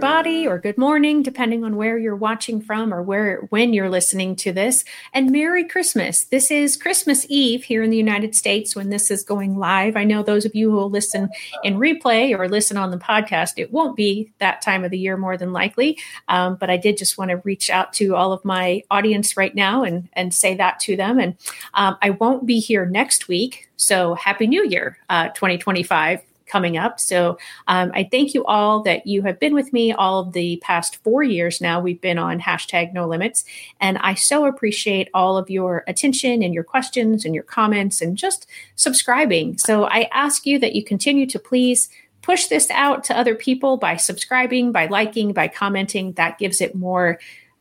everybody, or good morning, depending on where you're watching from or when you're listening to this. And Merry Christmas. This is Christmas Eve here in the United States when this is going live. I know those of you who will listen in replay or listen on the podcast, it won't be that time of the year more than likely. But I did just want to reach out to all of my audience right now and say that to them. And I won't be here next week. So Happy New Year, 2025. Coming up. So I thank you all that you have been with me all of the past 4 years now. We've been on #NoLimits. And I so appreciate all of your attention and your questions and your comments and just subscribing. So I ask you that you continue to please push this out to other people by subscribing, by liking, by commenting. That gives it more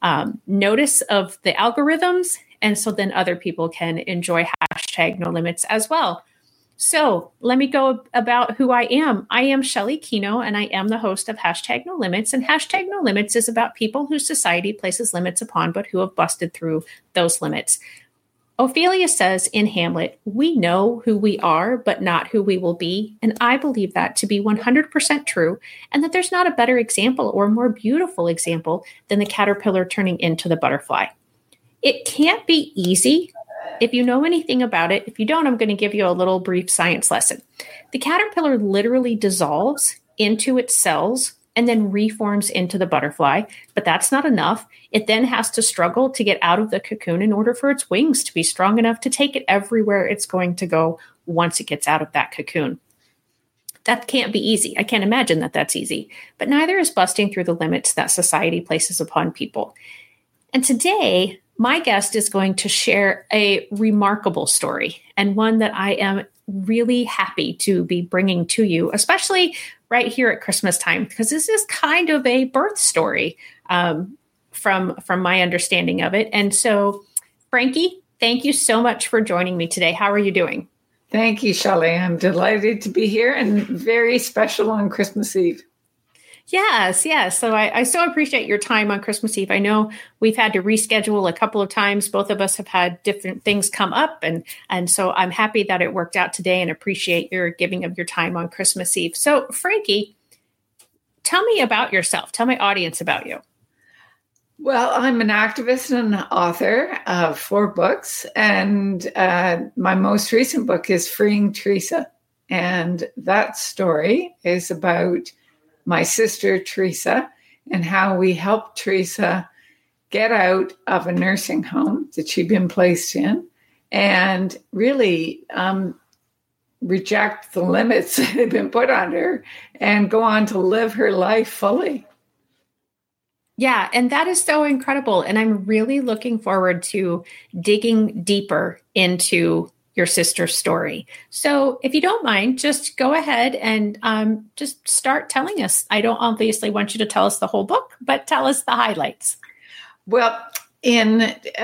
notice of the algorithms. And so then other people can enjoy #NoLimits as well. So let me go about who I am. I am Shelley Keno, and I am the host of #NoLimits. And #NoLimits is about people whose society places limits upon, but who have busted through those limits. Ophelia says in Hamlet, "We know who we are, but not who we will be." And I believe that to be 100% true, and that there's not a better example or more beautiful example than the caterpillar turning into the butterfly. It can't be easy. If you know anything about it, if you don't, I'm going to give you a little brief science lesson. The caterpillar literally dissolves into its cells and then reforms into the butterfly, but that's not enough. It then has to struggle to get out of the cocoon in order for its wings to be strong enough to take it everywhere it's going to go once it gets out of that cocoon. That can't be easy. I can't imagine that that's easy, but neither is busting through the limits that society places upon people. And today, my guest is going to share a remarkable story, and one that I am really happy to be bringing to you, especially right here at Christmas time, because this is kind of a birth story from my understanding of it. And so, Frankie, thank you so much for joining me today. How are you doing? Thank you, Shelley. I'm delighted to be here and very special on Christmas Eve. Yes. So I so appreciate your time on Christmas Eve. I know we've had to reschedule a couple of times. Both of us have had different things come up. And so I'm happy that it worked out today and appreciate your giving of your time on Christmas Eve. So, Frankie, tell me about yourself. Tell my audience about you. Well, I'm an activist and an author of 4 books. And my most recent book is Freeing Teresa. And that story is about my sister, Teresa, and how we helped Teresa get out of a nursing home that she'd been placed in and really reject the limits that had been put on her and go on to live her life fully. Yeah, and that is so incredible. And I'm really looking forward to digging deeper into your sister's story. So if you don't mind, just go ahead and just start telling us. I don't obviously want you to tell us the whole book, but tell us the highlights. Well, in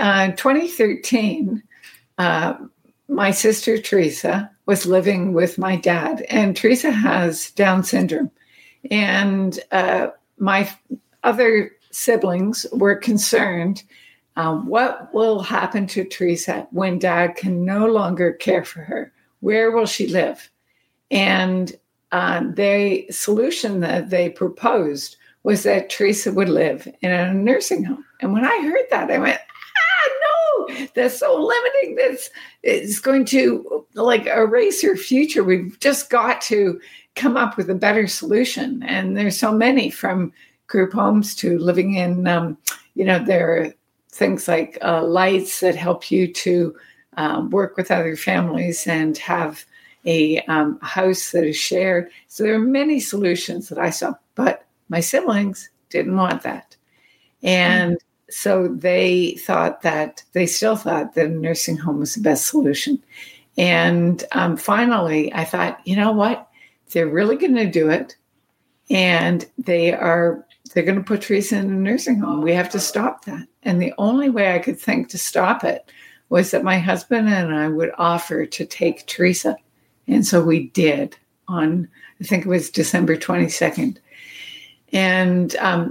2013, my sister Teresa was living with my dad, and Teresa has Down syndrome. And my other siblings were concerned what will happen to Teresa when Dad can no longer care for her? Where will she live? And the solution that they proposed was that Teresa would live in a nursing home. And when I heard that, I went, no, that's so limiting. This is going to erase her future. We've just got to come up with a better solution. And there's so many, from group homes to living in, there are things like lights that help you to work with other families and have a house that is shared. So there are many solutions that I saw, but my siblings didn't want that. And so they still thought that a nursing home was the best solution. And finally, I thought, you know what? They're really going to do it. And they're going to put Teresa in a nursing home. We have to stop that. And the only way I could think to stop it was that my husband and I would offer to take Teresa. And so we did on, I think it was December 22nd. And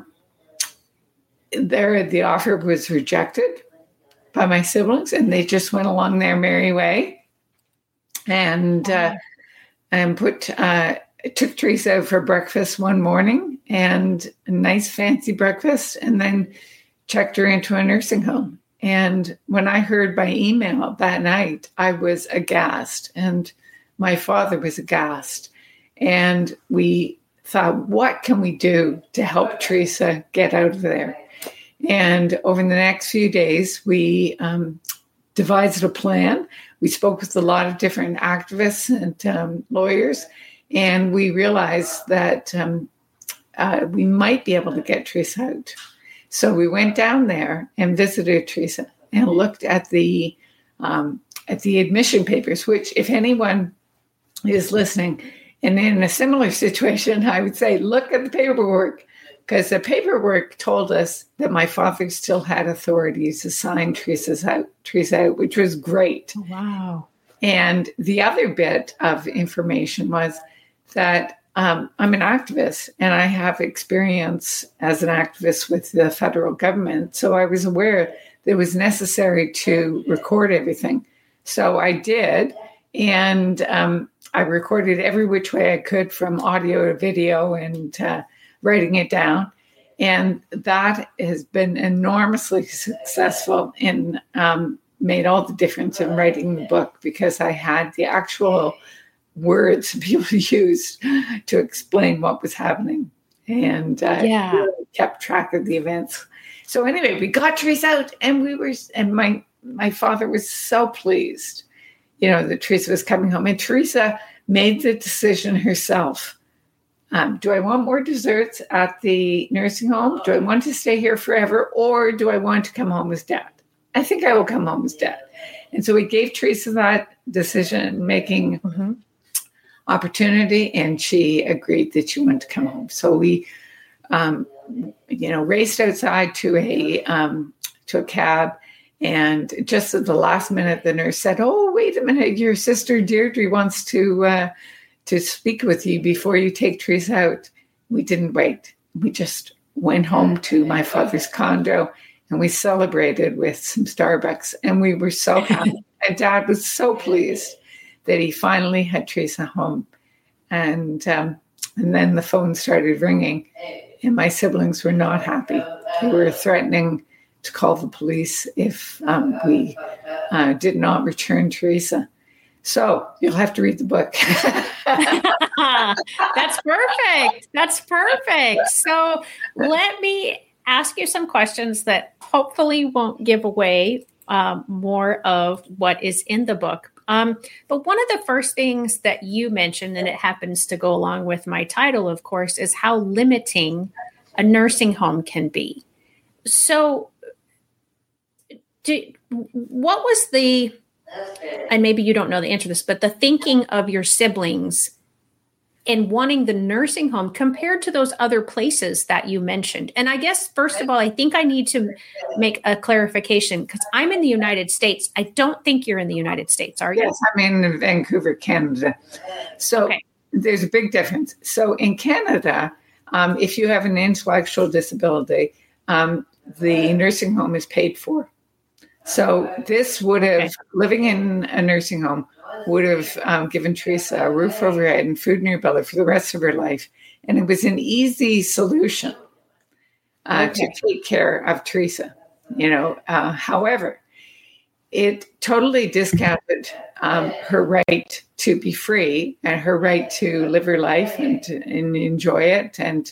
the offer was rejected by my siblings, and they just went along their merry way and put took Teresa out for breakfast one morning, and a nice fancy breakfast, and then checked her into a nursing home. And when I heard by email that night, I was aghast, and my father was aghast. And we thought, what can we do to help Teresa get out of there? And over the next few days, we devised a plan. We spoke with a lot of different activists and lawyers, and we realized that we might be able to get Teresa out. So we went down there and visited Teresa and looked at the admission papers, which, if anyone is listening and in a similar situation, I would say, look at the paperwork, because the paperwork told us that my father still had authority to sign Teresa out, which was great. Wow. And the other bit of information was that I'm an activist, and I have experience as an activist with the federal government. So I was aware that it was necessary to record everything. So I did. And I recorded every which way I could, from audio to video, and writing it down. And that has been enormously successful and made all the difference in writing the book, because I had the actual words people used to explain what was happening, and really kept track of the events. So anyway, we got Teresa out, and my father was so pleased, that Teresa was coming home. And Teresa made the decision herself. Do I want more desserts at the nursing home? Do I want to stay here forever? Or do I want to come home as Dad? I think I will come home as Dad. And so we gave Teresa that decision-making opportunity, and she agreed that she wanted to come home. So we, raced outside to a cab. And just at the last minute, the nurse said, "Oh, wait a minute, your sister Deirdre wants to speak with you before you take Teresa out." We didn't wait. We just went home to my father's condo, and we celebrated with some Starbucks. And we were so happy. And Dad was so pleased that he finally had Teresa home. And then the phone started ringing, and my siblings were not happy. They were threatening to call the police if we did not return Teresa. So you'll have to read the book. That's perfect. That's perfect. So let me ask you some questions that hopefully won't give away more of what is in the book. But one of the first things that you mentioned, and it happens to go along with my title, of course, is how limiting a nursing home can be. So what was and maybe you don't know the answer to this, but the thinking of your siblings in wanting the nursing home compared to those other places that you mentioned? And I guess, first of all, I think I need to make a clarification, because I'm in the United States. I don't think you're in the United States, are you? Yes, I'm in Vancouver, Canada. So There's a big difference. So in Canada, if you have an intellectual disability, the nursing home is paid for. So this would have, living in a nursing home, would have given Teresa a roof over her head and food in her belly for the rest of her life. And it was an easy solution to take care of Teresa. However, it totally discounted her right to be free and her right to live her life and enjoy it. And,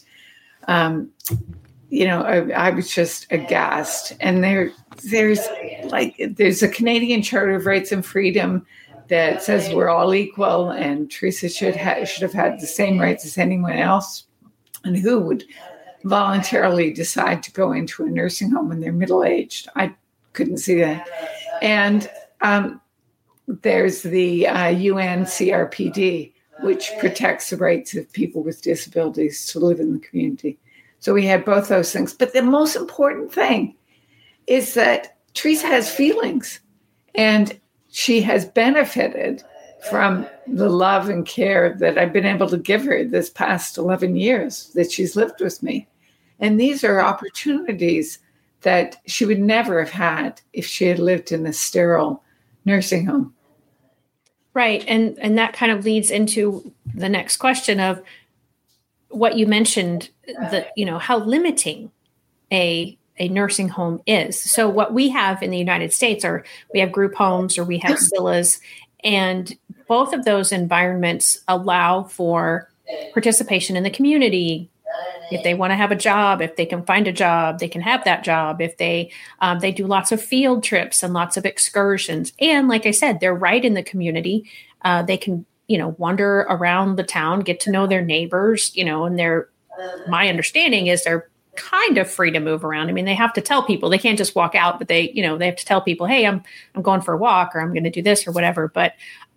I was just aghast. And there's a Canadian Charter of Rights and Freedom that says we're all equal, and Teresa should have had the same rights as anyone else. And who would voluntarily decide to go into a nursing home when they're middle-aged? I couldn't see that. And there's the UN CRPD, which protects the rights of people with disabilities to live in the community. So we had both those things. But the most important thing is that Teresa has feelings, and she has benefited from the love and care that I've been able to give her this past 11 years that she's lived with me. And these are opportunities that she would never have had if she had lived in a sterile nursing home. Right. And that kind of leads into the next question of what you mentioned, that, how limiting a nursing home is. So what we have in the United States are, we have group homes or we have CILAs, and both of those environments allow for participation in the community. If they want to have a job, if they can find a job, they can have that job. If they do lots of field trips and lots of excursions. And like I said, they're right in the community. They can, wander around the town, get to know their neighbors, and my understanding is they're kind of free to move around. I mean, they have to tell people, they can't just walk out, but they have to tell people, hey, I'm going for a walk, or I'm going to do this or whatever. But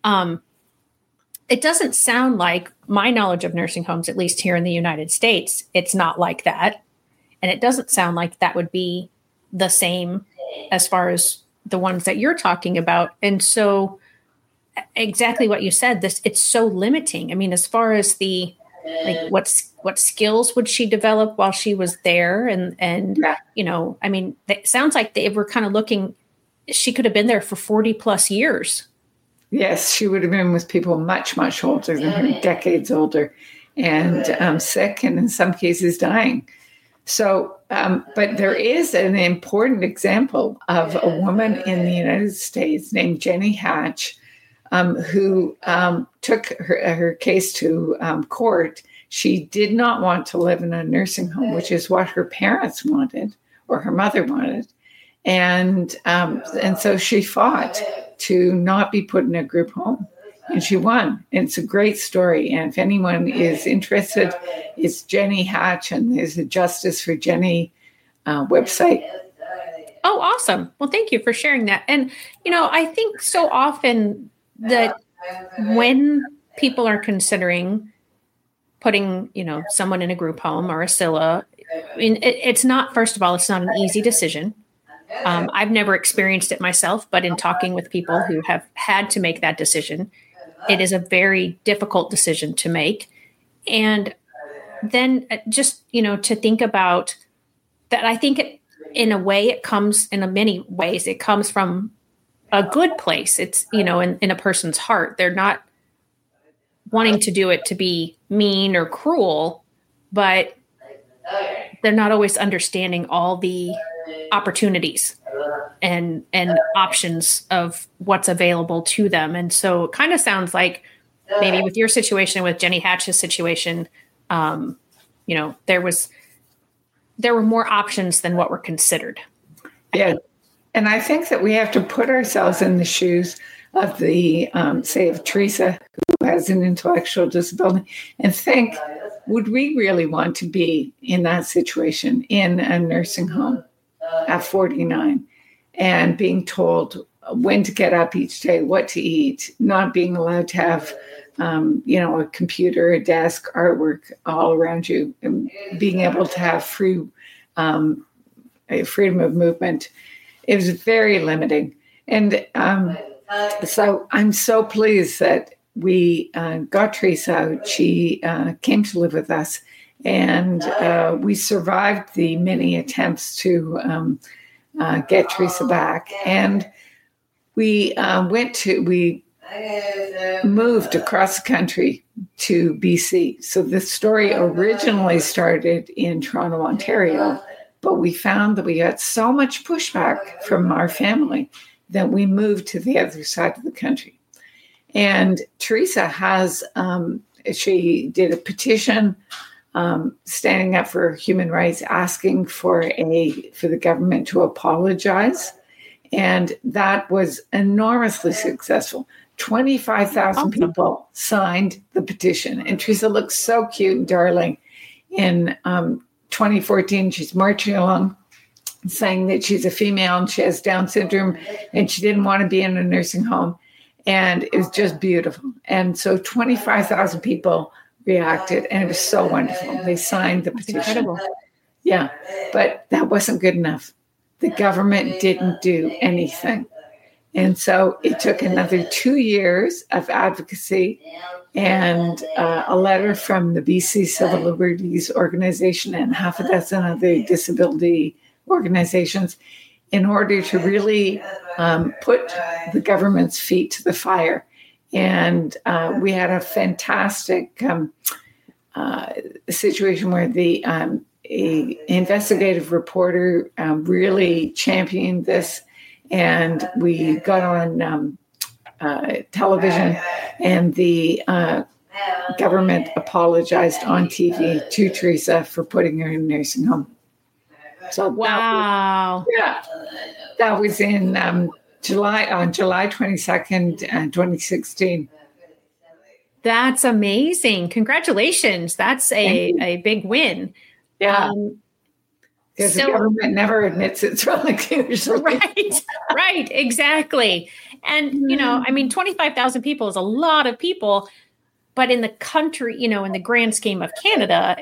it doesn't sound like, my knowledge of nursing homes, at least here in the United States, it's not like that. And it doesn't sound like that would be the same as far as the ones that you're talking about. And so exactly what you said, it's so limiting. I mean, as far as what skills would she develop while she was there? And yeah. I mean, it sounds like they were kind of looking, she could have been there for 40 plus years. Yes, she would have been with people much, much older than her, decades older, and sick, and in some cases dying. So, but there is an important example of a woman in the United States named Jenny Hatch, who took her case to court. She did not want to live in a nursing home, which is what her parents wanted, or her mother wanted. And so she fought to not be put in a group home, and she won. And it's a great story. And if anyone is interested, it's Jenny Hatch, and there's a Justice for Jenny website. Oh, awesome. Well, thank you for sharing that. And, I think so often that when people are considering putting, someone in a group home or a CILA, I mean, it's not, first of all, it's not an easy decision. I've never experienced it myself, but in talking with people who have had to make that decision, it is a very difficult decision to make. And then just, to think about that, I think in a way it comes, in many ways, it comes from a good place. It's, in a person's heart. They're not wanting to do it to be mean or cruel, but they're not always understanding all the opportunities and options of what's available to them. And so it kind of sounds like maybe with your situation, with Jenny Hatch's situation, there were more options than what were considered. Yeah. And I think that we have to put ourselves in the shoes of the, say, of Teresa, who has an intellectual disability, and think, would we really want to be in that situation in a nursing home at 49 and being told when to get up each day, what to eat, not being allowed to have, a computer, a desk, artwork all around you, and being able to have freedom of movement? It was very limiting. And so I'm so pleased that we got Teresa out. She came to live with us, and we survived the many attempts to get Teresa back. And we moved across the country to BC. So the story originally started in Toronto, Ontario, but we found that we got so much pushback from our family that we moved to the other side of the country. And Teresa has, she did a petition standing up for human rights, asking for the government to apologize. And that was enormously successful. 25,000 people signed the petition. And Teresa looks so cute and darling. In 2014, she's marching along, saying that she's a female and she has Down syndrome and she didn't want to be in a nursing home. And it was just beautiful. And so 25,000 people reacted, and it was so wonderful. They signed the petition. That's incredible. Yeah, but that wasn't good enough. The government didn't do anything. And so it took another 2 years of advocacy and a letter from the BC Civil Liberties Organization and half a dozen other disability organizations in order to really put the government's feet to the fire And we had a fantastic situation where the a investigative reporter really championed this, and we got on television, and the government apologized on TV to Teresa for putting her in a nursing home. So wow, that was in July 22nd, 2016. That's amazing! Congratulations! That's a big win. Yeah. Because the government never admits it's wrong usually. Right, exactly. And, 25,000 people is a lot of people, but in the country, in the grand scheme of Canada,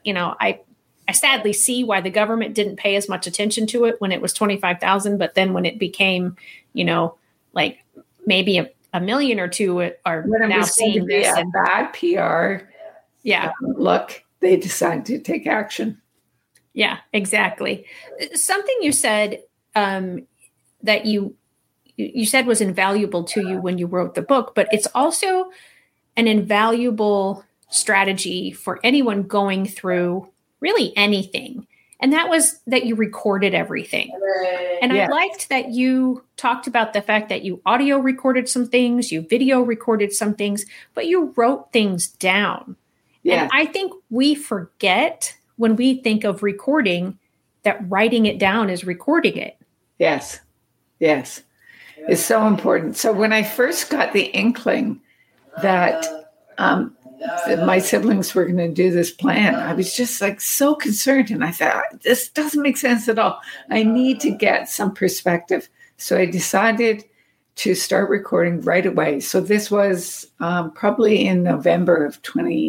I sadly see why the government didn't pay as much attention to it when it was 25,000, but then when it became, like maybe a million or two are now seeing this. And bad PR. Yeah. Look, they decided to take action. Yeah, exactly. Something you said that you said was invaluable to you when you wrote the book, but it's also an invaluable strategy for anyone going through really anything. And that was that you recorded everything. And I liked that you talked about the fact that you audio recorded some things, you video recorded some things, but you wrote things down. Yeah. And I think we forget when we think of recording that writing it down is recording it. Yes. It's so important. So when I first got the inkling that my siblings were going to do this plan, I was just like so concerned. And I thought, this doesn't make sense at all. I need to get some perspective. So I decided to start recording right away. So this was probably in November of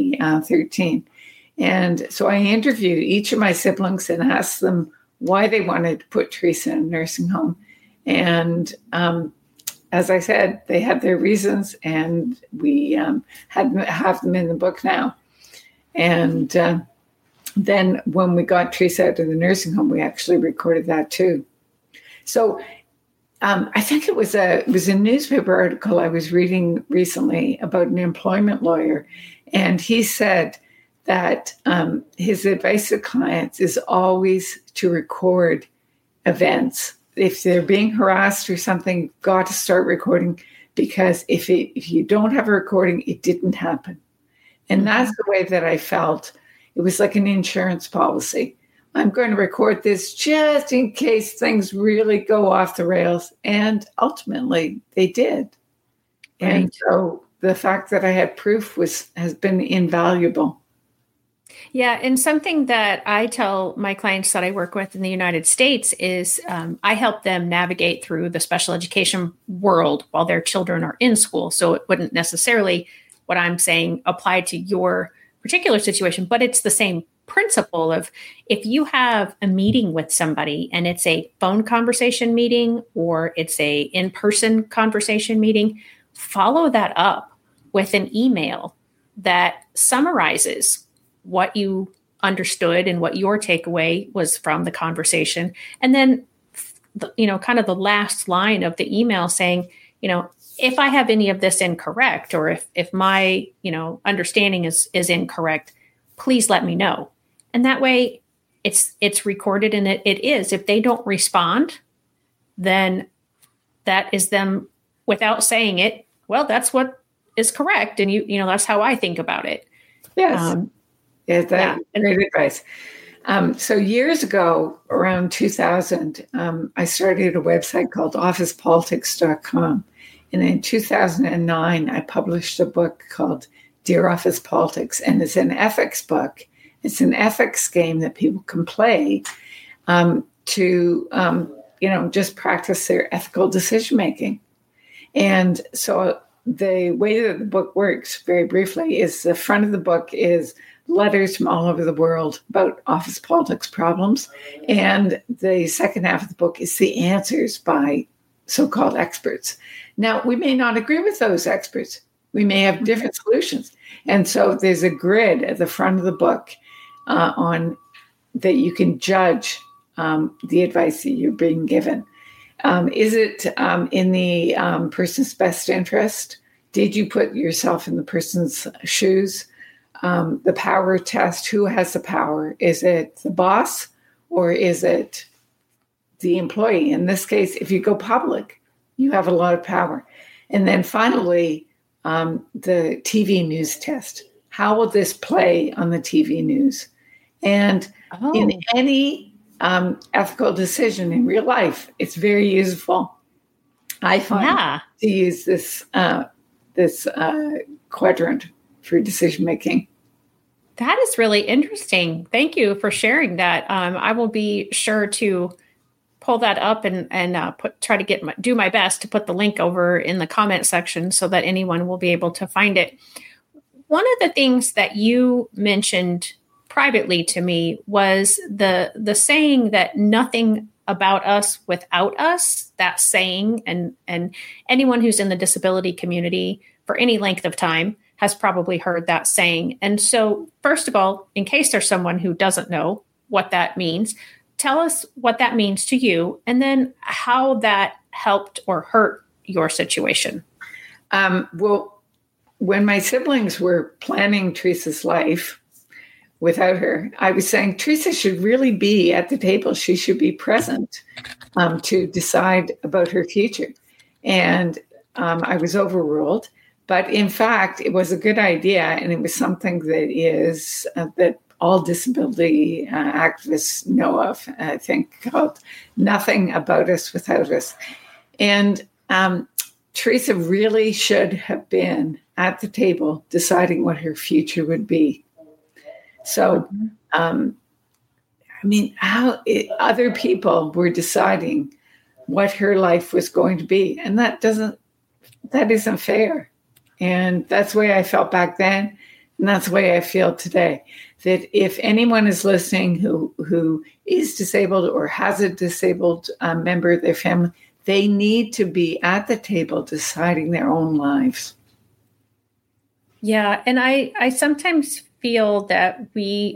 2013. And so I interviewed each of my siblings and asked them why they wanted to put Teresa in a nursing home. And as I said, they had their reasons, and we have them in the book now. And then when we got Teresa out of the nursing home, we actually recorded that too. So I think it was a newspaper article I was reading recently about an employment lawyer, and he said that his advice to clients is always to record events. If they're being harassed or something, you've got to start recording, because if you don't have a recording, it didn't happen. And that's the way that I felt. It was like an insurance policy. I'm going to record this just in case things really go off the rails. And ultimately, they did. Right. And so the fact that I had proof has been invaluable. Yeah. And something that I tell my clients that I work with in the United States is I help them navigate through the special education world while their children are in school. So it wouldn't necessarily, what I'm saying, apply to your particular situation, but it's the same principle of if you have a meeting with somebody and it's a phone conversation meeting or it's a in-person conversation meeting, follow that up with an email that summarizes what you understood and what your takeaway was from the conversation. And then, kind of the last line of the email saying, if I have any of this incorrect, or if my, understanding is incorrect, please let me know. And that way it's recorded, and it is. If they don't respond, then that is them without saying it. Well, that's what is correct. And that's how I think about it. Yes. That's great advice. So years ago, around 2000, I started a website called officepolitics.com. And in 2009, I published a book called Dear Office Politics. And it's an ethics book. It's an ethics game that people can play to just practice their ethical decision-making. And so the way that the book works, very briefly, is the front of the book is letters from all over the world about office politics problems. And the second half of the book is the answers by so-called experts. Now, we may not agree with those experts. We may have different solutions. And so there's a grid at the front of the book on that you can judge the advice that you're being given. Is it in the person's best interest? Did you put yourself in the person's shoes? The power test, who has the power? Is it the boss or is it the employee? In this case, if you go public, you have a lot of power. And then finally, the TV news test. How will this play on the TV news? And in any ethical decision in real life, it's very useful. I find to use this quadrant for decision making. That is really interesting. Thank you for sharing that. I will be sure to pull that up and do my best to put the link over in the comment section so that anyone will be able to find it. One of the things that you mentioned privately to me was the saying that nothing about us without us. That saying, and anyone who's in the disability community for any length of time has probably heard that saying. And so, first of all, in case there's someone who doesn't know what that means, tell us what that means to you, and then how that helped or hurt your situation. Well, when my siblings were planning Teresa's life without her, I was saying Teresa should really be at the table. She should be present to decide about her future. And I was overruled. But in fact, it was a good idea, and it was something that is that all disability activists know of, I think, called Nothing About Us Without Us. And Teresa really should have been at the table deciding what her future would be. So, how other people were deciding what her life was going to be. And that isn't fair. And that's the way I felt back then. And that's the way I feel today. That if anyone is listening who is disabled or has a disabled member of their family, they need to be at the table deciding their own lives. Yeah. And I sometimes feel that we're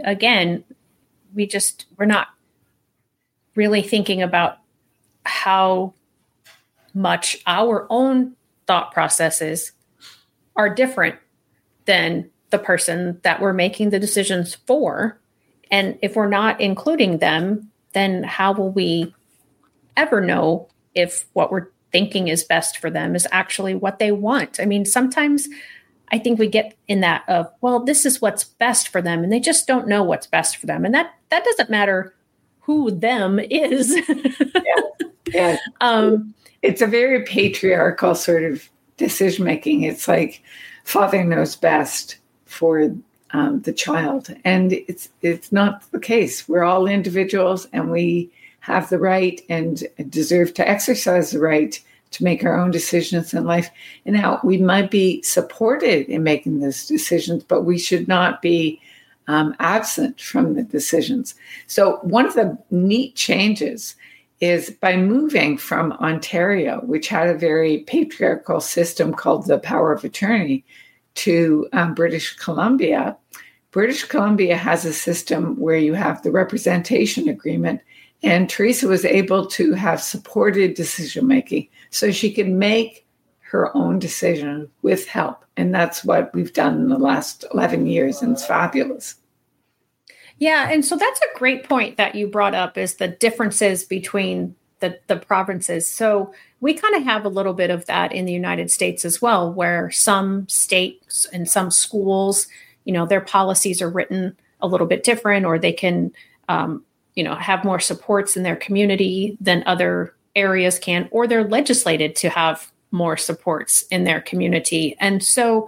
not really thinking about how much our own thought processes are different than the person that we're making the decisions for. And if we're not including them, then how will we ever know if what we're thinking is best for them is actually what they want? I mean, sometimes I think we get in that of, well, this is what's best for them, and they just don't know what's best for them. And that doesn't matter who them is. Yeah. It's a very patriarchal sort of decision-making. It's like father knows best for the child. And it's not the case. We're all individuals, and we have the right and deserve to exercise the right to make our own decisions in life. And now we might be supported in making those decisions, but we should not be absent from the decisions. So one of the neat changes is by moving from Ontario, which had a very patriarchal system called the power of attorney, to British Columbia. British Columbia has a system where you have the representation agreement, and Teresa was able to have supported decision-making so she could make her own decision with help. And that's what we've done in the last 11 years, and it's fabulous. Yeah, and so that's a great point that you brought up, is the differences between the provinces. So we kind of have a little bit of that in the United States as well, where some states and some schools, their policies are written a little bit different, or they can, have more supports in their community than other areas can, or they're legislated to have more supports in their community. And so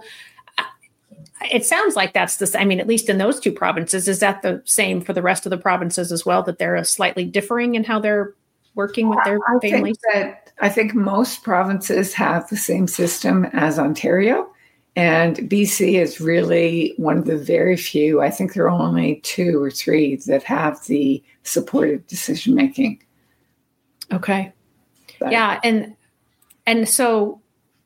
it sounds like that's the same. I mean, at least in those two provinces, is that the same for the rest of the provinces as well, that they're slightly differing in how they're working with their families? I think most provinces have the same system as Ontario, and BC is really one of the very few. I think there are only 2 or 3 that have the supported decision making. Okay. Yeah, and so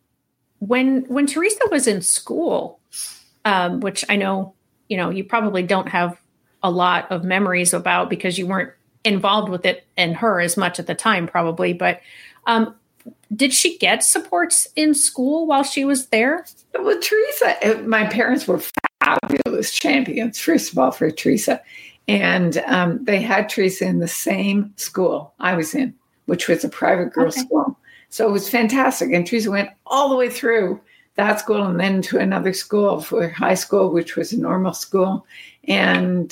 when Teresa was in school, which I know, you probably don't have a lot of memories about because you weren't involved with it and her as much at the time, probably. But did she get supports in school while she was there? Well, Teresa, my parents were fabulous champions, first of all, for Teresa. And they had Teresa in the same school I was in, which was a private girls' school. So it was fantastic. And Teresa went all the way through that school and then to another school for high school, which was a normal school. And,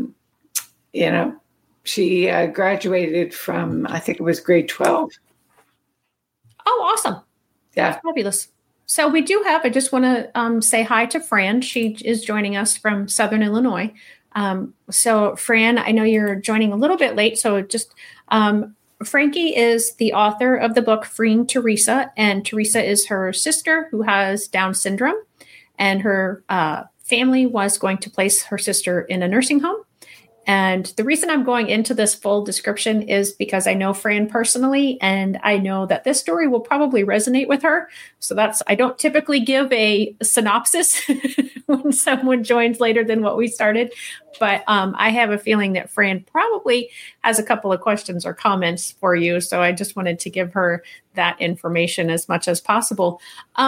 she graduated from, I think it was grade 12. Oh, awesome. Yeah. That's fabulous. So we do have, I just want to say hi to Fran. She is joining us from Southern Illinois. So Fran, I know you're joining a little bit late. So just, Frankie is the author of the book Freeing Teresa, and Teresa is her sister who has Down syndrome, and her family was going to place her sister in a nursing home. And the reason I'm going into this full description is because I know Fran personally, and I know that this story will probably resonate with her. So I don't typically give a synopsis when someone joins later than what we started. But I have a feeling that Fran probably has a couple of questions or comments for you. So I just wanted to give her that information as much as possible.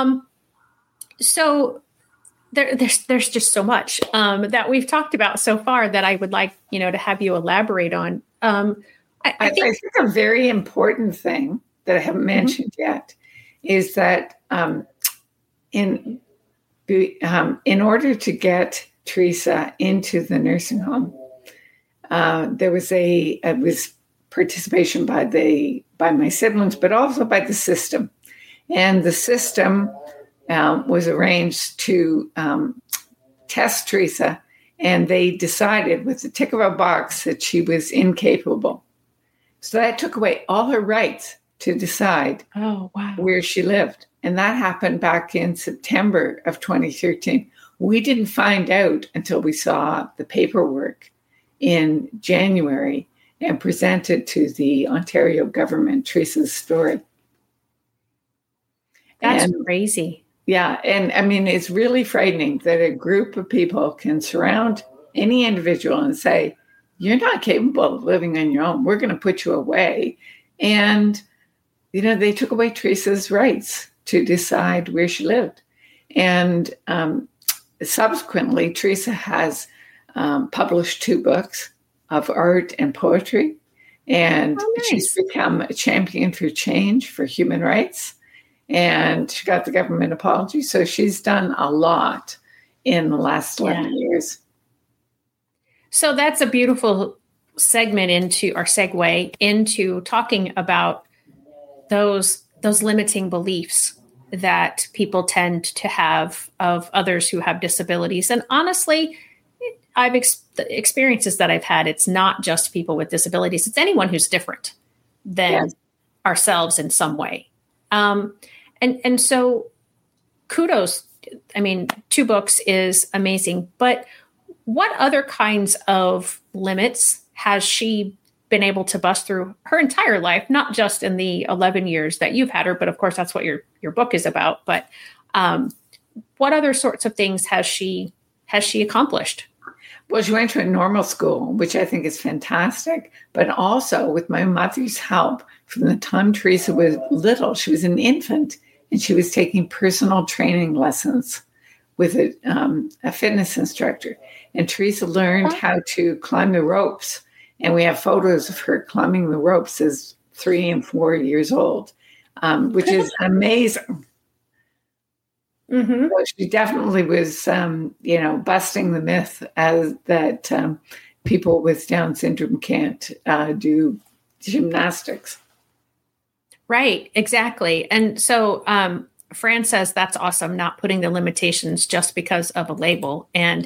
So there's just so much that we've talked about so far that I would like, to have you elaborate on. I think a very important thing that I haven't mentioned yet is that in order to get Teresa into the nursing home, there was participation by my siblings, but also by the system, and the system was arranged to test Teresa, and they decided with the tick of a box that she was incapable. So that took away all her rights to decide where she lived. And that happened back in September of 2013. We didn't find out until we saw the paperwork in January and presented to the Ontario government Teresa's story. That's crazy. Yeah. And I mean, it's really frightening that a group of people can surround any individual and say, you're not capable of living on your own. We're going to put you away. And, they took away Teresa's rights to decide where she lived. And subsequently, Teresa has published 2 books of art and poetry. And she's become a champion for change for human rights. And she got the government apology. So she's done a lot in the last 11 years. So that's a beautiful segue into talking about those limiting beliefs that people tend to have of others who have disabilities. And honestly, the experiences that I've had, it's not just people with disabilities. It's anyone who's different than ourselves in some way. And so kudos. I mean, 2 books is amazing, but what other kinds of limits has she been able to bust through her entire life, not just in the 11 years that you've had her, but of course that's what your book is about. But what other sorts of things has she accomplished? Well, she went to a normal school, which I think is fantastic, but also with my mother's help from the time Teresa was little, she was an infant, and she was taking personal training lessons with a fitness instructor. And Teresa learned how to climb the ropes. And we have photos of her climbing the ropes as 3 and 4 years old, which is amazing. Mm-hmm. So she definitely was, busting the myth that people with Down syndrome can't do gymnastics. Right, exactly. And so Fran says that's awesome, not putting the limitations just because of a label. And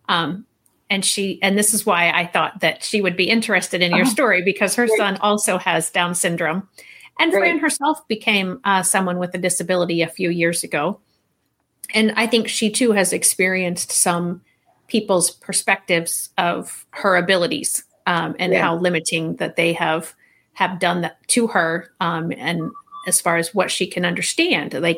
this is why I thought that she would be interested in your story, because her son also has Down syndrome. And Fran herself became someone with a disability a few years ago. And I think she too has experienced some people's perspectives of her abilities and how limiting that they have done that to her. And as far as what she can understand, and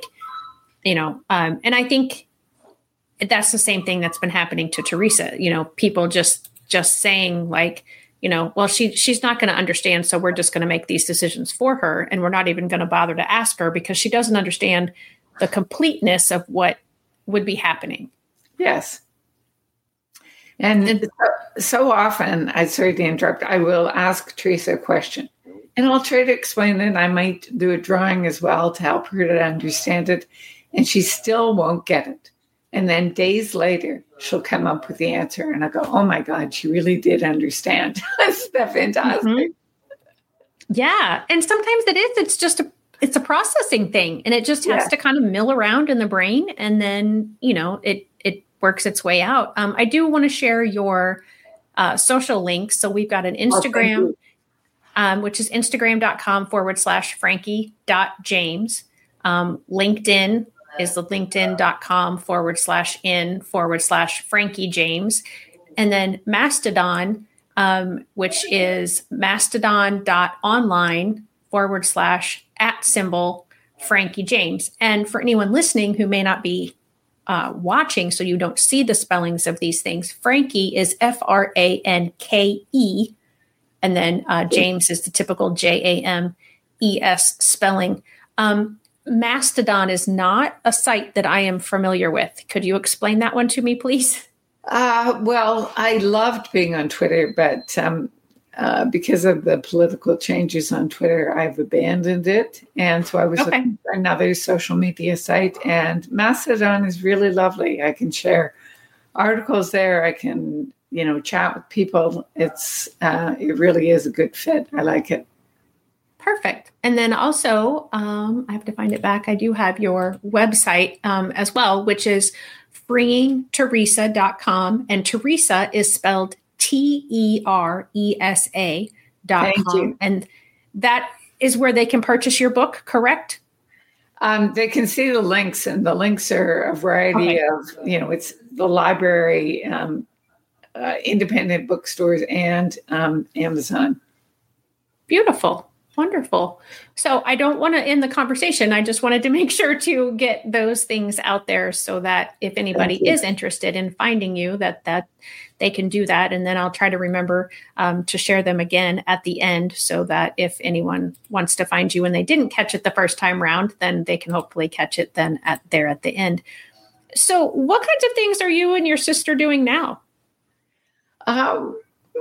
I think that's the same thing that's been happening to Teresa. People just saying well, she's not going to understand, so we're just going to make these decisions for her, and we're not even going to bother to ask her because she doesn't understand the completeness of what would be happening. Yes. And so often, I'm sorry to interrupt, I will ask Teresa a question, and I'll try to explain it. I might do a drawing as well to help her to understand it, and she still won't get it. And then days later, she'll come up with the answer, and I go, "Oh my God, she really did understand." That's fantastic. Mm-hmm. Yeah, and sometimes it is. It's just it's a processing thing, and it just has to kind of mill around in the brain, and then it works its way out. I do want to share your social links. So we've got an Instagram, which is instagram.com/Frankie.James. LinkedIn is the linkedin.com/in/Frankie James. And then Mastodon, which is mastodon.online/@Frankie James. And for anyone listening who may not be watching, so you don't see the spellings of these things, Frankie is Franke. And then James is the typical James spelling. Mastodon is not a site that I am familiar with. Could you explain that one to me, please? Well, I loved being on Twitter, but because of the political changes on Twitter, I've abandoned it. And so I was looking for another social media site. And Mastodon is really lovely. I can share articles there. I can, chat with people. It really is a good fit. I like it. Perfect. And then also, I have to find it back. I do have your website as well, which is freeingteresa.com. And Teresa is spelled TERESA.com. And that is where they can purchase your book, correct? They can see the links, and the links are a variety of, it's the library, independent bookstores, and Amazon. Beautiful. Wonderful. So I don't want to end the conversation. I just wanted to make sure to get those things out there so that if anybody is interested in finding you, that they can do that. And then I'll try to remember to share them again at the end so that if anyone wants to find you and they didn't catch it the first time round, then they can hopefully catch it then at the end. So what kinds of things are you and your sister doing now? Well,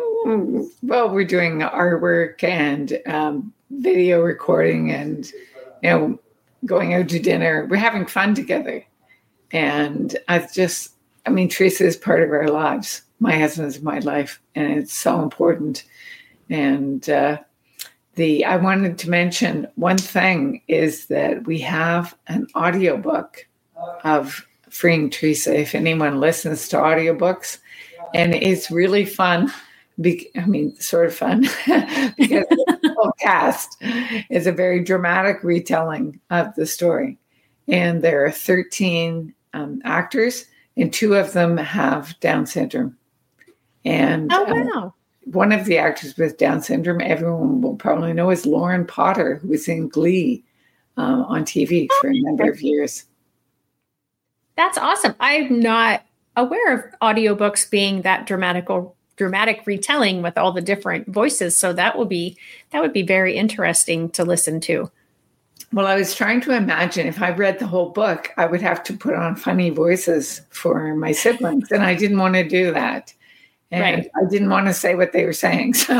we're doing artwork and video recording and, going out to dinner. We're having fun together. And Teresa is part of our lives. My husband is my life, and it's so important. And I wanted to mention one thing is that we have an audiobook of Freeing Teresa, if anyone listens to audiobooks. And it's really fun. Sort of fun because the whole cast is a very dramatic retelling of the story. And there are 13 actors, and 2 of them have Down syndrome. And one of the actors with Down syndrome, everyone will probably know, is Lauren Potter, who was in Glee on TV for a number of years. That's awesome. I'm not aware of audiobooks being that dramatic retelling with all the different voices. So that would be very interesting to listen to. Well, I was trying to imagine if I read the whole book, I would have to put on funny voices for my siblings, and I didn't want to do that. And I didn't want to say what they were saying. So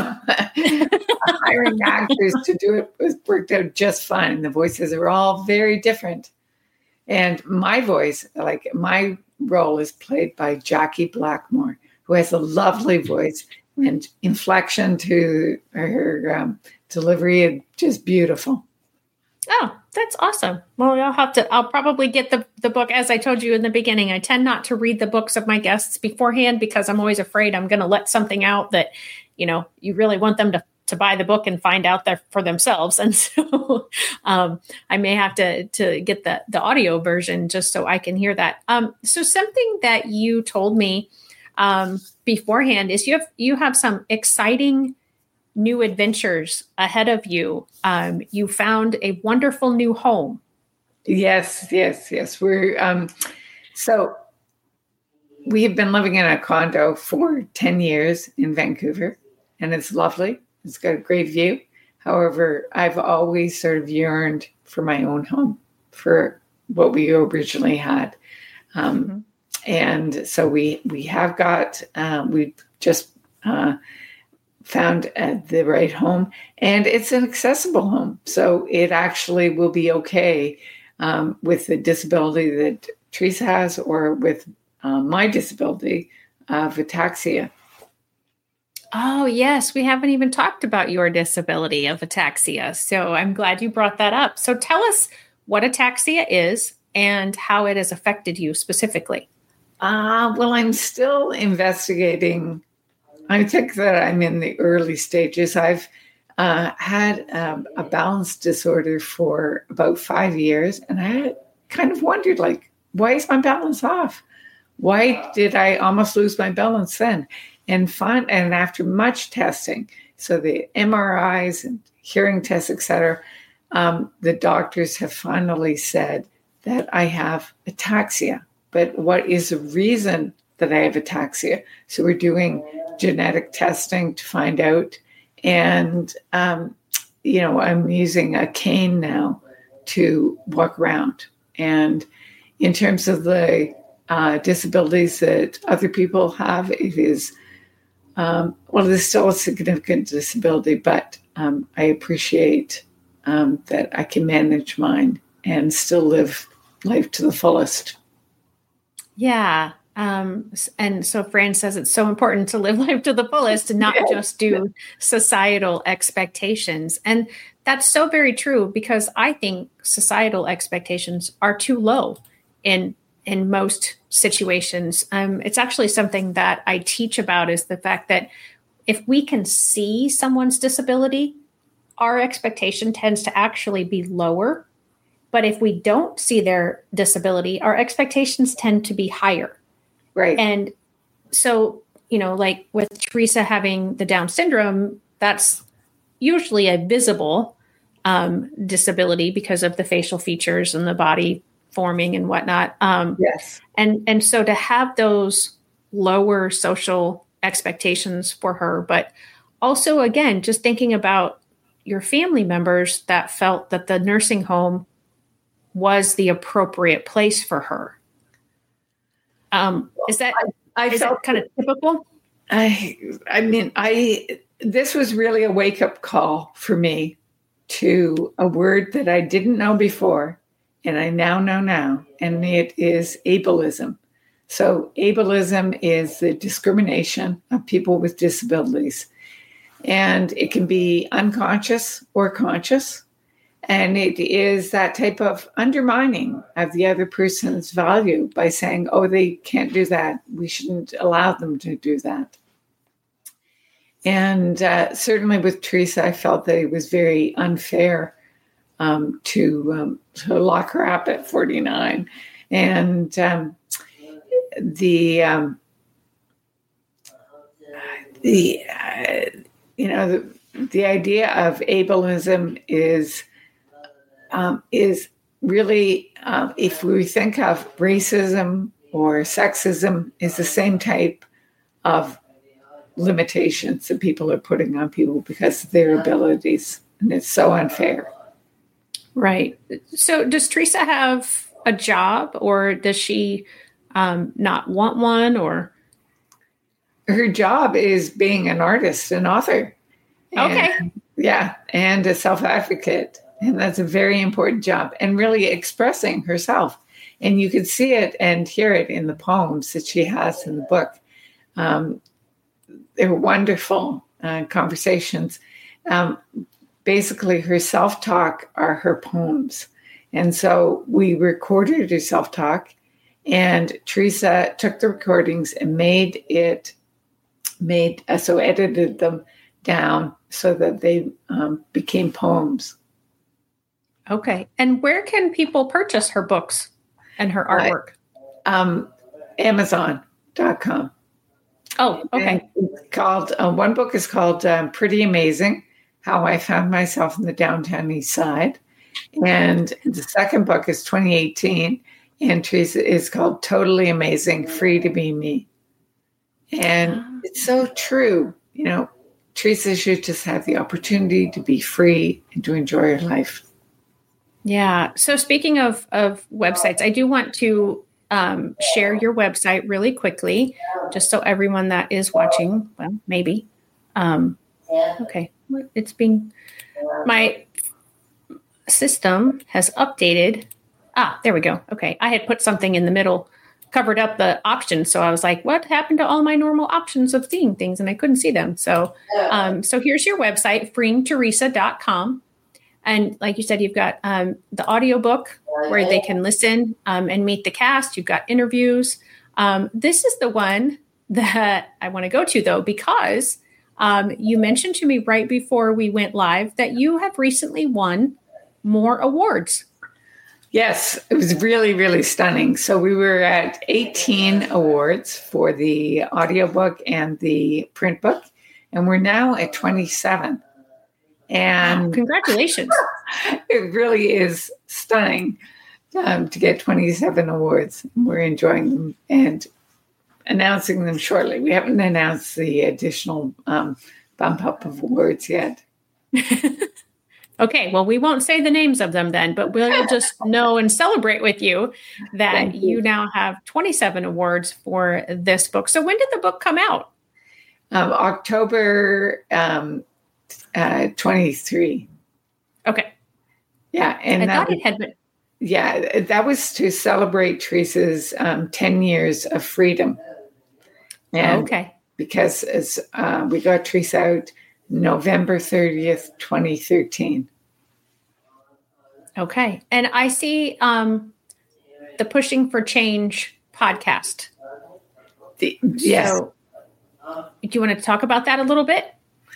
hiring actors to do it worked out just fine. The voices are all very different. And my voice, my role is played by Jackie Blackmore, who has a lovely voice and inflection to her delivery, just beautiful. Oh, that's awesome. Well, I'll probably get the book. As I told you in the beginning, I tend not to read the books of my guests beforehand because I'm always afraid I'm going to let something out that, you really want them to buy the book and find out there for themselves. And so I may have to get the audio version just so I can hear that. So something that you told me beforehand is you have some exciting new adventures ahead of you. You found a wonderful new home. Yes. We're so we have been living in a condo for 10 years in Vancouver, and it's lovely. It's got a great view. However, I've always sort of yearned for my own home, for what we originally had. And so we have got, we just found the right home, and it's an accessible home. So it actually will be okay with the disability that Teresa has, or with my disability of ataxia. Oh, yes. We haven't even talked about your disability of ataxia. So I'm glad you brought that up. So tell us what ataxia is and how it has affected you specifically. Well, I'm still investigating. I think that I'm in the early stages. I've had a balance disorder for about 5 years, and I kind of wondered, like, why is my balance off? Why did I almost lose my balance then? And after much testing, so the MRIs and hearing tests, etc., the doctors have finally said that I have ataxia. But what is the reason that I have ataxia? So we're doing genetic testing to find out. And, I'm using a cane now to walk around. And in terms of the disabilities that other people have, it is, there's still a significant disability, but I appreciate that I can manage mine and still live life to the fullest. Yeah. And so Fran says it's so important to live life to the fullest and not just do societal expectations. And that's so very true, because I think societal expectations are too low in most situations. It's actually something that I teach about, is the fact that if we can see someone's disability, our expectation tends to actually be lower. But if we don't see their disability, our expectations tend to be higher. Right. And so, like with Teresa having the Down syndrome, that's usually a visible disability because of the facial features and the body forming and whatnot. Yes. And so to have those lower social expectations for her, but also, again, just thinking about your family members that felt that the nursing home was the appropriate place for her. Is that kind of typical? This was really a wake-up call for me to a word that I didn't know before, and I now know now, and it is ableism. So ableism is the discrimination of people with disabilities, and it can be unconscious or conscious. And it is that type of undermining of the other person's value by saying, oh, they can't do that. We shouldn't allow them to do that. And certainly with Teresa, I felt that it was very unfair to lock her up at 49. And the idea of ableism is really, if we think of racism or sexism, is the same type of limitations that people are putting on people because of their abilities. And it's so unfair. Right. So does Teresa have a job, or does she not want one? Or her job is being an artist, an author. Okay. And a self-advocate. And that's a very important job, and really expressing herself. And you can see it and hear it in the poems that she has in the book. They're wonderful conversations. Basically, her self-talk are her poems. And so we recorded her self-talk, and Teresa took the recordings and edited them down so that they became poems. Okay. And where can people purchase her books and her artwork? Amazon.com. Oh, okay. And one book is called Pretty Amazing, How I Found Myself in the Downtown East Side. And the second book is 2018, and Teresa is called Totally Amazing, Free to Be Me. And it's so true. Teresa should just have the opportunity to be free and to enjoy her life. Yeah. So speaking of websites, I do want to share your website really quickly, just so everyone that is watching, well, maybe. Okay. My system has updated. There we go. Okay. I had put something in the middle, covered up the options. So I was like, what happened to all my normal options of seeing things? And I couldn't see them. So, so here's your website, freeingteresa.com. And like you said, you've got the audiobook where they can listen and meet the cast. You've got interviews. This is the one that I want to go to, though, because you mentioned to me right before we went live that you have recently won more awards. Yes, it was really, really stunning. So we were at 18 awards for the audiobook and the print book, and we're now at 27. And wow, congratulations. It really is stunning to get 27 awards. We're enjoying them and announcing them shortly. We haven't announced the additional bump up of awards yet. Okay, well, we won't say the names of them then, but we'll just know and celebrate with you that you now have 27 awards for this book. So when did the book come out? October 23. Okay. Yeah. And I thought it had been. Yeah, that was to celebrate Teresa's 10 years of freedom. And okay. Because we got Teresa out November 30th, 2013. Okay. And I see the Pushing for Change podcast. Yes. So, do you want to talk about that a little bit?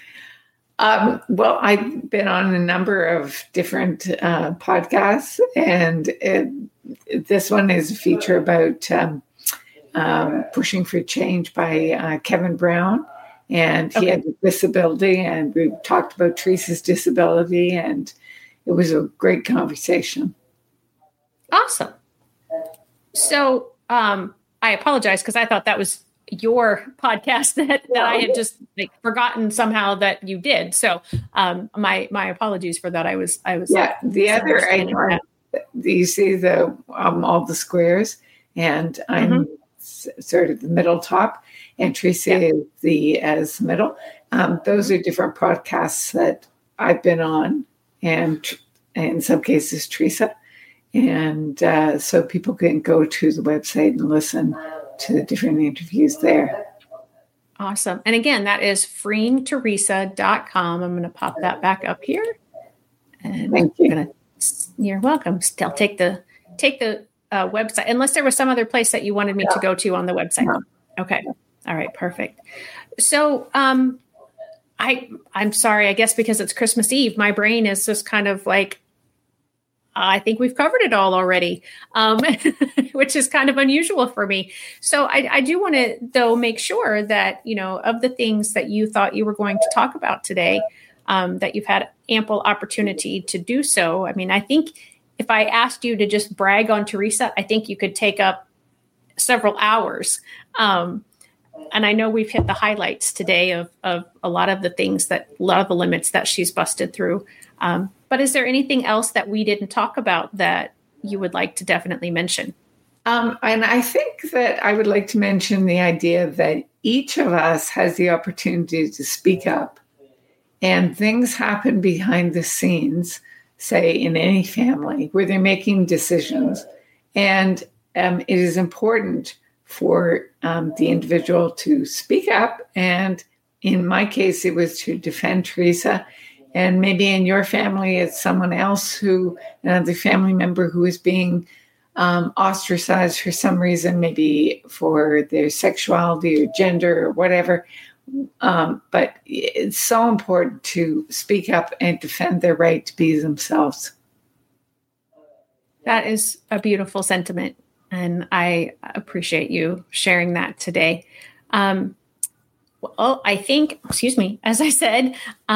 Well, I've been on a number of different podcasts, and this one is a feature about Pushing for Change by Kevin Brown. And he had a disability, and we talked about Teresa's disability, and it was a great conversation. Awesome. So I apologize because I thought that was your podcast that I had just forgotten somehow that you did. So my apologies for that. I was the other you see all the squares, and I'm sort of the middle top, and Teresa is as middle. Those are different podcasts that I've been on, and in some cases Teresa, and so people can go to the website and listen to the different interviews there. Awesome. And again, that is freeingteresa.com. I'm going to pop that back up here. And thank you. You're welcome. Still take the website, unless there was some other place that you wanted me to go to on the website. No. Okay. All right. Perfect. So I'm sorry, I guess because it's Christmas Eve, my brain is just kind of like, I think we've covered it all already, which is kind of unusual for me. So I do want to, though, make sure that, of the things that you thought you were going to talk about today, that you've had ample opportunity to do so. I mean, I think if I asked you to just brag on Teresa, I think you could take up several hours. And I know we've hit the highlights today of a lot of the things a lot of the limits that she's busted through. But is there anything else that we didn't talk about that you would like to definitely mention? And I think that I would like to mention the idea that each of us has the opportunity to speak up, and things happen behind the scenes, say in any family where they're making decisions. And it is important for the individual to speak up. And in my case, it was to defend Teresa. And maybe in your family, it's someone else another family member who is being ostracized for some reason, maybe for their sexuality or gender or whatever. But it's so important to speak up and defend their right to be themselves. That is a beautiful sentiment, and I appreciate you sharing that today. Well, I think, as I said,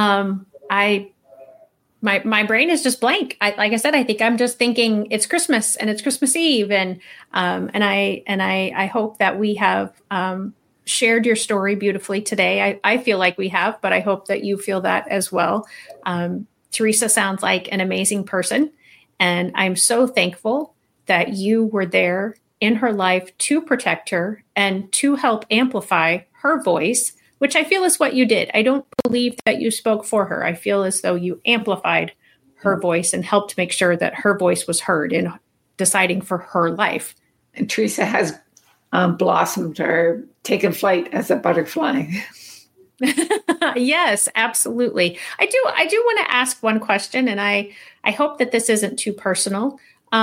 my brain is just blank. Like I said, I think I'm just thinking it's Christmas and it's Christmas Eve, and I hope that we have shared your story beautifully today. I feel like we have, but I hope that you feel that as well. Teresa sounds like an amazing person, and I'm so thankful that you were there in her life to protect her and to help amplify her voice, which I feel is what you did. I don't believe that you spoke for her. I feel as though you amplified her voice and helped make sure that her voice was heard in deciding for her life. And Teresa has blossomed or taken flight as a butterfly. Yes, absolutely. I do want to ask one question, and I hope that this isn't too personal.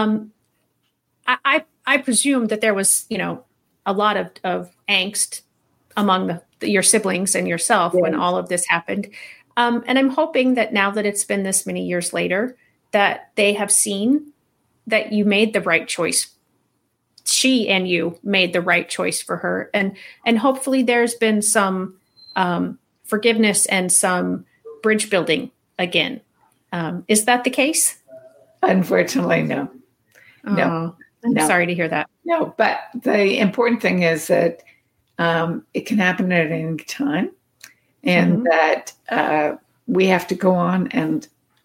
I presume that there was, a lot of angst among your siblings and yourself when all of this happened. And I'm hoping that now that it's been this many years later, that they have seen that you made the right choice. She and you made the right choice for her. And hopefully there's been some forgiveness and some bridge building again. Is that the case? Unfortunately, no. No. I'm sorry to hear that. No, but the important thing is that it can happen at any time, and that we have to go on and,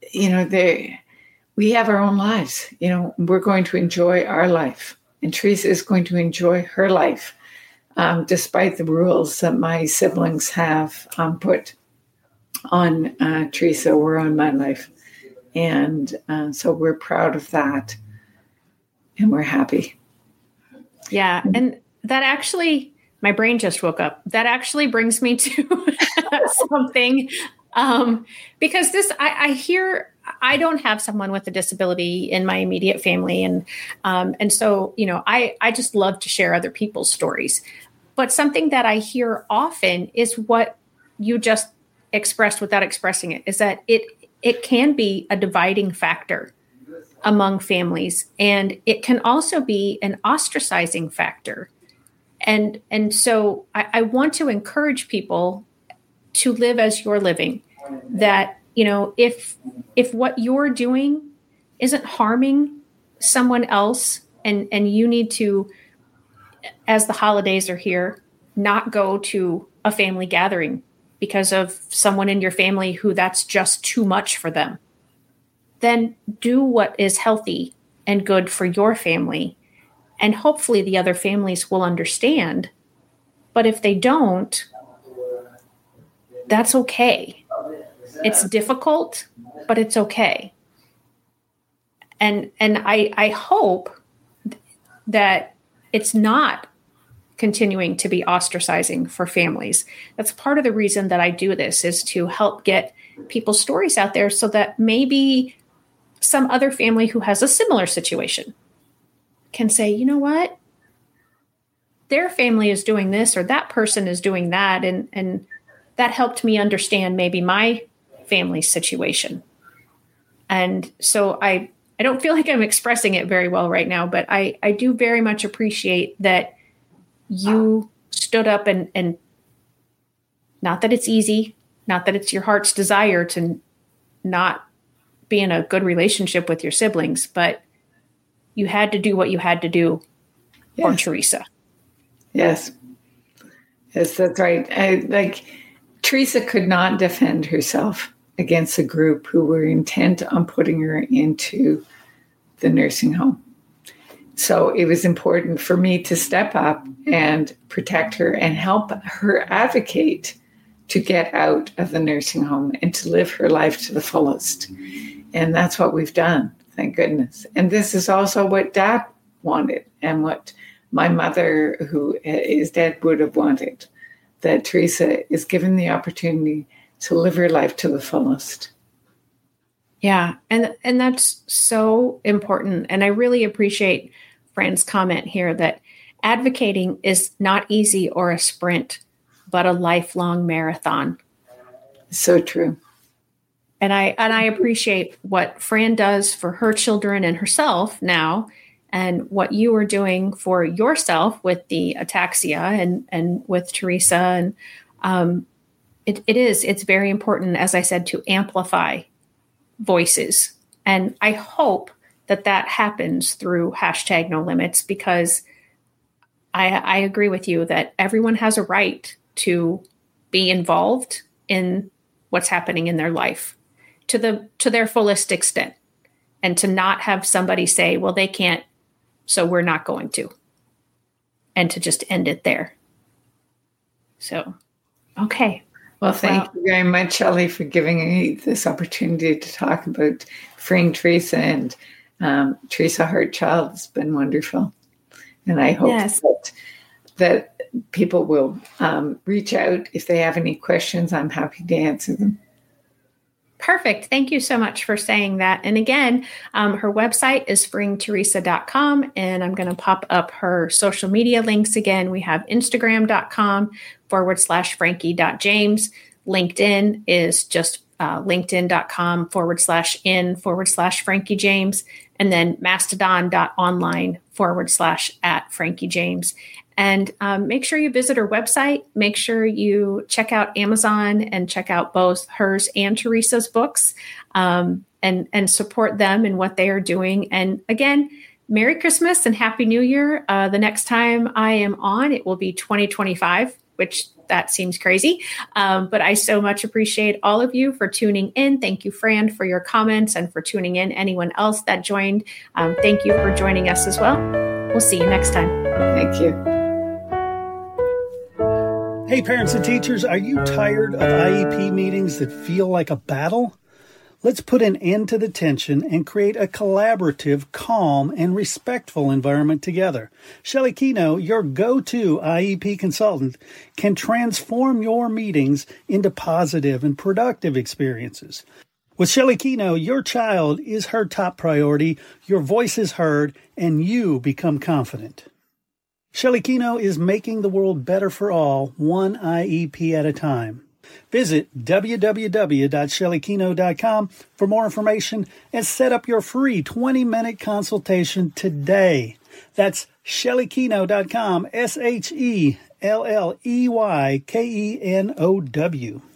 we have our own lives. We're going to enjoy our life, and Teresa is going to enjoy her life, despite the rules that my siblings have put on Teresa or on my life. And so we're proud of that, and we're happy. Yeah. And that actually, my brain just woke up. That actually brings me to something, because I hear, I don't have someone with a disability in my immediate family. And so, I just love to share other people's stories. But something that I hear often is what you just expressed without expressing it, is that it can be a dividing factor among families, and it can also be an ostracizing factor. And so I want to encourage people to live as you're living, that, if what you're doing isn't harming someone else, and you need to, as the holidays are here, not go to a family gathering because of someone in your family who that's just too much for them, then do what is healthy and good for your family. And hopefully the other families will understand. But if they don't, that's okay. It's difficult, but it's okay. And I hope that it's not continuing to be ostracizing for families. That's part of the reason that I do this, is to help get people's stories out there so that maybe some other family who has a similar situation can say, you know what, their family is doing this, or that person is doing that. And that helped me understand maybe my family's situation. And so I don't feel like I'm expressing it very well right now, but I do very much appreciate that you stood up and not that it's easy, not that it's your heart's desire to not be in a good relationship with your siblings, but you had to do what you had to do for Teresa. Yes, that's right. Teresa could not defend herself against a group who were intent on putting her into the nursing home. So it was important for me to step up and protect her and help her advocate to get out of the nursing home and to live her life to the fullest. And that's what we've done, thank goodness. And this is also what Dad wanted, and what my mother, who is dead, would have wanted, that Teresa is given the opportunity to live her life to the fullest. Yeah, and that's so important. And I really appreciate Fran's comment here that advocating is not easy or a sprint, but a lifelong marathon. So true. And I appreciate what Fran does for her children and herself now, and what you are doing for yourself with the ataxia and with Teresa. And it's very important, as I said, to amplify voices. And I hope that happens through #NoLimits, because I agree with you that everyone has a right to be involved in what's happening in their life to their fullest extent, and to not have somebody say, well, they can't, so we're not going to, and to just end it there. So, okay. Well, thank you very much, Shelley, for giving me this opportunity to talk about freeing Teresa and Teresa Hartchild. It's been wonderful. And I hope that people will reach out if they have any questions. I'm happy to answer them. Perfect. Thank you so much for saying that. And again, her website is freeingteresa.com, and I'm going to pop up her social media links again. We have Instagram.com/Frankie.James. LinkedIn is just linkedin.com/in/Frankie James. And then mastodon.online/@Frankie James. And make sure you visit her website. Make sure you check out Amazon and check out both hers and Teresa's books, and support them in what they are doing. And again, Merry Christmas and Happy New Year. The next time I am on, it will be 2025, which that seems crazy. But I so much appreciate all of you for tuning in. Thank you, Fran, for your comments, and for tuning in. Anyone else that joined, thank you for joining us as well. We'll see you next time. Thank you. Hey, parents and teachers, are you tired of IEP meetings that feel like a battle? Let's put an end to the tension and create a collaborative, calm, and respectful environment together. Shelley Keno, your go-to IEP consultant, can transform your meetings into positive and productive experiences. With Shelley Keno, your child is her top priority, your voice is heard, and you become confident. Shelley Keno is making the world better for all, one IEP at a time. Visit www.shelleykeno.com for more information and set up your free 20-minute consultation today. That's shelleykeno.com, SHELLEYKENOW.